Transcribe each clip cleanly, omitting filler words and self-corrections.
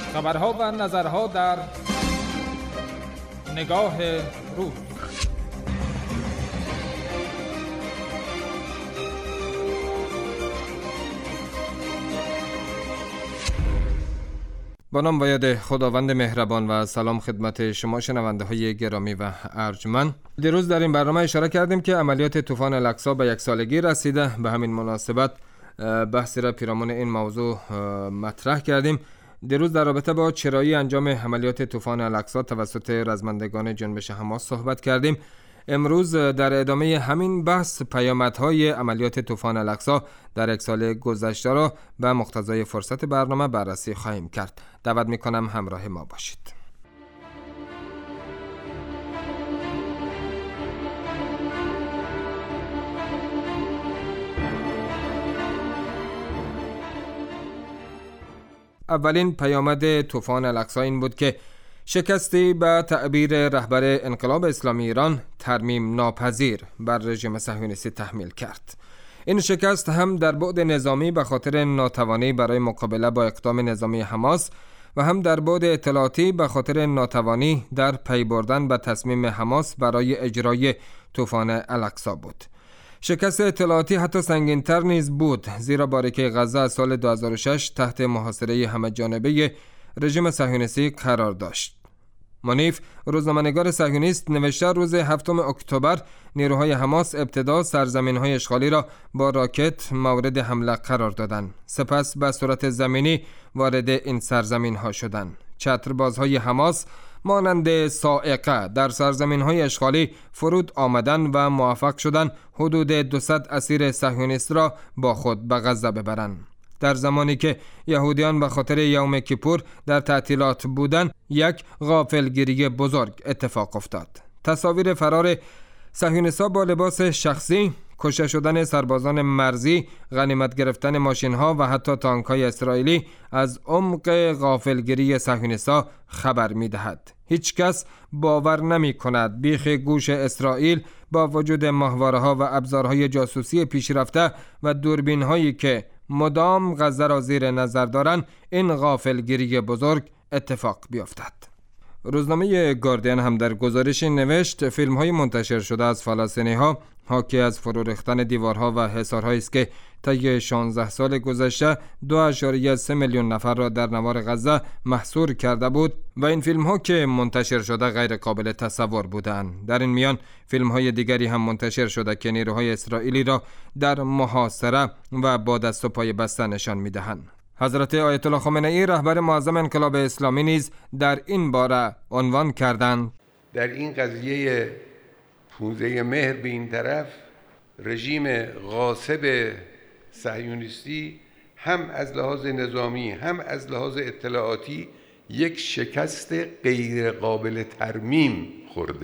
خبرها و نظرها در نگاه روز. با نام و یاد خداوند مهربان و سلام خدمت شما شنونده های گرامی و ارجمند. دیروز در این برنامه اشاره کردیم که عملیات طوفان الاقصی به 1 سالگی رسیده. به همین مناسبت بحثی را پیرامون این موضوع مطرح کردیم. دیروز در رابطه با چرایی انجام عملیات طوفان الاقصی توسط رزمندگان جنبش حماس صحبت کردیم. امروز در ادامه همین بحث پیامدهای عملیات طوفان الاقصی در 1 سال گذشته را به مقتضای فرصت برنامه بررسی خواهیم کرد. دعوت می‌کنم همراه ما باشید. اولین پیامد طوفان الاقصی این بود که شکستی به تعبیر رهبر انقلاب اسلامی ایران ترمیم ناپذیر بر رژیم صهیونیستی تحمیل کرد. این شکست هم در بعد نظامی به خاطر ناتوانی برای مقابله با اقدام نظامی حماس و هم در بعد اطلاعاتی به خاطر ناتوانی در پی بردن به تصمیم حماس برای اجرای طوفان الاقصی بود. شکست اطلاعاتی حتی سنگین‌تر نیز بود، زیرا باریکه غزه از سال 2006 تحت محاصره همه‌جانبه رژیم صهیونیستی قرار داشت. منیف، روزنامه‌نگار صهیونیست، نوشته روز 7 اکتبر نیروهای حماس ابتدا سرزمین‌های اشغالی را با راکت مورد حمله قرار دادند. سپس به صورت زمینی وارد این سرزمین‌ها شدند. چتربازهای حماس مانند صاعقه در سرزمین‌های اشغالی فرود آمدند و موفق شدند حدود 200 اسیر صهیونیست را با خود به غزه ببرند. در زمانی که یهودیان به خاطر یوم کیپور در تعطیلات بودند، یک غافلگیری بزرگ اتفاق افتاد. تصاویر فرار صهیونیست‌ها با لباس شخصی، کشته شدن سربازان مرزی، غنیمت گرفتن ماشین‌ها و حتی تانک‌های اسرائیلی از عمق غافلگیری صهیونیست‌ها خبر می‌دهد. هیچ کس باور نمی‌کند بیخ گوش اسرائیل با وجود ماهواره‌ها و ابزارهای جاسوسی پیشرفته و دوربین‌هایی که مدام غزه را زیر نظر دارند، این غافلگیری بزرگ اتفاق بیفتد. روزنامه گاردین هم در گزارشی نوشت فیلم‌های منتشر شده از فلسطینی‌ها حاکی از فرو ریختن دیوارها و حصارهایی است که طی 16 سال گذشته 2.3 میلیون نفر را در نوار غزه محصور کرده بود و این فیلم‌ها که منتشر شده غیر قابل تصور بودند. در این میان فیلم‌های دیگری هم منتشر شده که نیروهای اسرائیلی را در محاصره و با دست و پای بسته نشان می‌دهند. حضرت آیت الله خامنه‌ای رهبر معظم انقلاب اسلامی نیز در این باره عنوان کردند: در این قضیه 15 مهر به این طرف رژیم غاصب صهیونیستی هم از لحاظ نظامی هم از لحاظ اطلاعاتی یک شکست غیر قابل ترمیم خورده.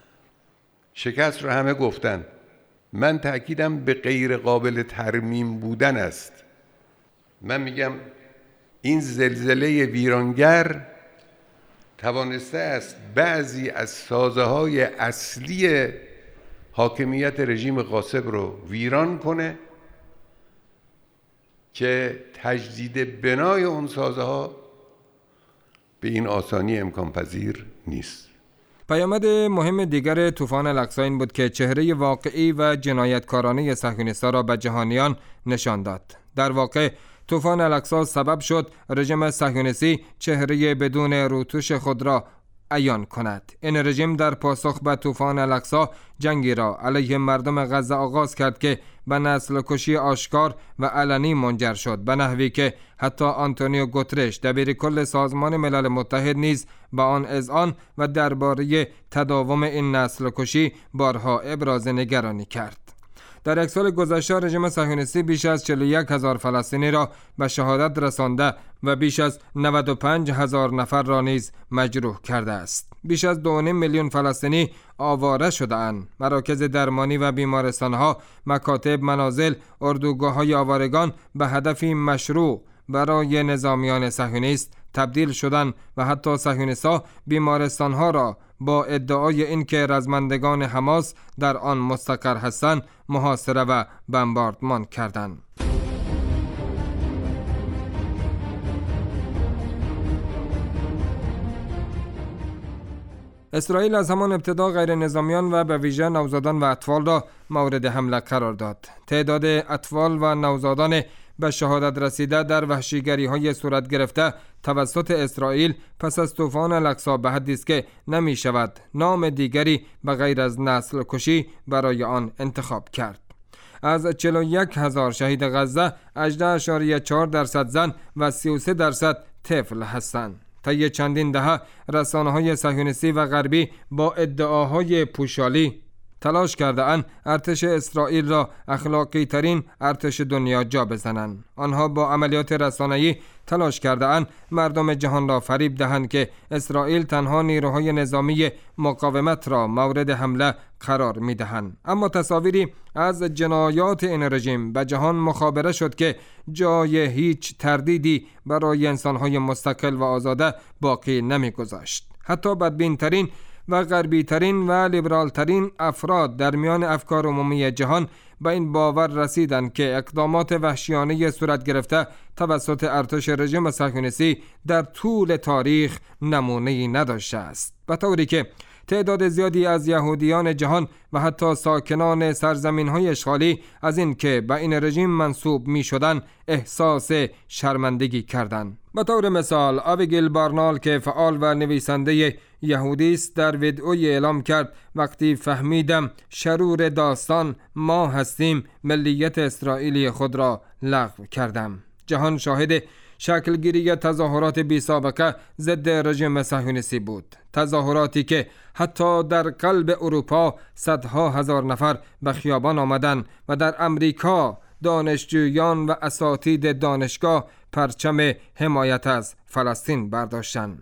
شکست رو همه گفتن، من تأکیدم به غیر قابل ترمیم بودن است. من میگم این زلزله ویرانگر توانسته است بعضی از سازه‌های اصلی حاکمیت رژیم غاصب رو ویران کنه که تجدید بنای اون سازه‌ها به این آسانی امکان پذیر نیست. پیامد مهم دیگر طوفان الاقصی این بود که چهره واقعی و جنایتکارانه صهیونیست‌ها را به جهانیان نشان داد. در واقع طوفان الاقصی سبب شد رژیم صهیونیستی چهره بدون روتوش خود را عیان کند. این رژیم در پاسخ به طوفان الاقصی جنگی را علیه مردم غزه آغاز کرد که به نسل کشی آشکار و علنی منجر شد، به نحوی که حتی آنتونیو گوترش دبیر کل سازمان ملل متحد نیز به آن اذعان و درباره تداوم این نسل کشی بارها ابراز نگرانی کرد. در 1 سال گذشته رژیم صهیونیستی بیش از 41,000 فلسطینی را به شهادت رسانده و بیش از 95,000 نفر را نیز مجروح کرده است. بیش از 2.5 میلیون فلسطینی آواره شده‌اند. مراکز درمانی و بیمارستان‌ها، مکاتب، منازل، اردوگاه‌های آوارگان به هدفی مشروع برای نظامیان صهیونیست تبدیل شدند و حتی صهیونیست‌ها بیمارستان‌ها را با ادعای اینکه رزمندگان حماس در آن مستقر هستند محاصره و بمباردمان کردند. اسرائیل از همان ابتدا غیر نظامیان و به ویژه نوزادان و اطفال را مورد حمله قرار داد. تعداد اطفال و نوزادان به شهادت رسیده در وحشیگری‌های صورت گرفته توسط اسرائیل پس از طوفان الاقصی به حدی است که نمی شود نام دیگری به غیر از نسل کشی برای آن انتخاب کرد. از 41,000 شهید غزه 18.4% زن و 33% طفل هستند. طی چندین دهه رسانه‌های صهیونیستی و غربی با ادعاهای پوشالی تلاش کرده‌اند ارتش اسرائیل را اخلاقی ترین ارتش دنیا جا بزنند. آنها با عملیات رسانه‌ای تلاش کرده‌اند مردم جهان را فریب دهند که اسرائیل تنها نیروهای نظامی مقاومت را مورد حمله قرار می‌دهند. اما تصاویری از جنایات این رژیم به جهان مخابره شد که جای هیچ تردیدی برای انسان‌های مستقل و آزاده باقی نمی‌گذاشت. حتی بدبین‌ترین و غربی ترین و لیبرال ترین افراد در میان افکار عمومی جهان به این باور رسیدند که اقدامات وحشیانه صورت گرفته توسط ارتش رژیم صهیونیستی در طول تاریخ نمونه‌ای نداشته است، به طوری که تعداد زیادی از یهودیان جهان و حتی ساکنان سرزمین‌های اشغالی از این که به این رژیم منسوب می‌شدند احساس شرمندگی کردند. به طور مثال آبیگیل بارنال که فعال و نویسنده یهودی است در ویدئویی اعلام کرد وقتی فهمیدم شرور داستان ما هستیم ملیت اسرائیلی خود را لغو کردم. جهان شاهد شکلگیری تظاهرات بی سابقه ضد رژیم صهیونیستی بود، تظاهراتی که حتی در قلب اروپا صدها هزار نفر به خیابان آمدند و در امریکا دانشجویان و اساتید دانشگاه پرچم حمایت از فلسطین برداشتند.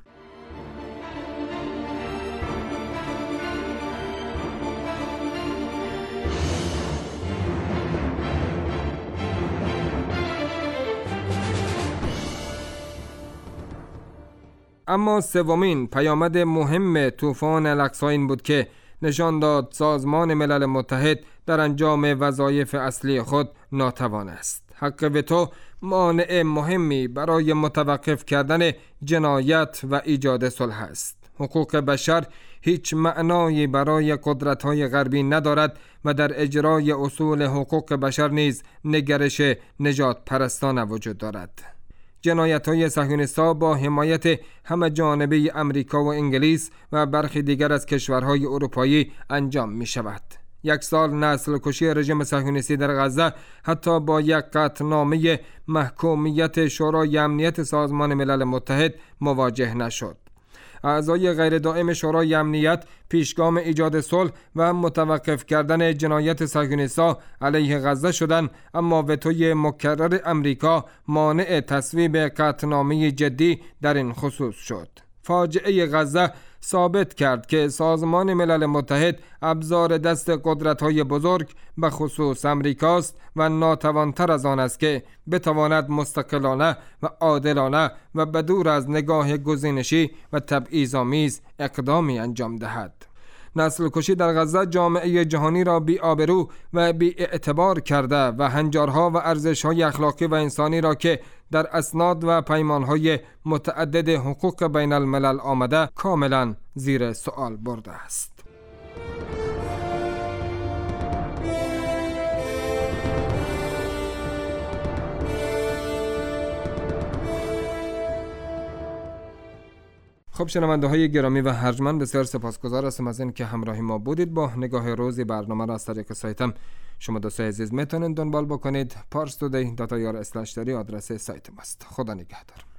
اما سومین پیامد مهم طوفان الاقصی این بود که نشان داد سازمان ملل متحد در انجام وظایف اصلی خود ناتوان است. حق وتو مانع مهمی برای متوقف کردن جنایت و ایجاد صلح است. حقوق بشر هیچ معنایی برای قدرت‌های غربی ندارد و در اجرای اصول حقوق بشر نیز نگرش نجات پرستانه وجود دارد. جنایت‌های صهیونیست‌ها با حمایت همه جانبه امریکا و انگلیس و برخی دیگر از کشورهای اروپایی انجام می‌شود. یک سال نسل کشی رژیم صهیونیستی در غزه حتی با یک قطعنامه محکومیت شورای امنیت سازمان ملل متحد مواجه نشد. اعضای غیر دائم شورای امنیت پیشگام ایجاد صلح و متوقف کردن جنایت صهیونیست‌ها علیه غزه شدند، اما وتوی مکرر امریکا مانع تصویب قطعنامه جدی در این خصوص شد. فاجعه غزه ثابت کرد که سازمان ملل متحد ابزار دست قدرت‌های بزرگ به خصوص امریکاست و ناتوانتر از آن است که بتواند مستقلانه و عادلانه و بدور از نگاه گزینشی و تبعیض‌آمیز اقدامی انجام دهد. نسل کشی در غزه جامعه جهانی را بی آبرو و بی اعتبار کرده و هنجارها و ارزش‌های اخلاقی و انسانی را که در اسناد و پیمان‌های متعدد حقوق بین الملل آمده کاملا زیر سوال برده است. خب شنونده های گرامی و ارجمند، بسیار سپاسگزار هستم از این که همراه ما بودید. با نگاه روزی برنامه را از طریق سایتم شما دوستای عزیز میتونید دنبال بکنید. parstoday.ir/dari آدرس سایت ماست. خدا نگهدار.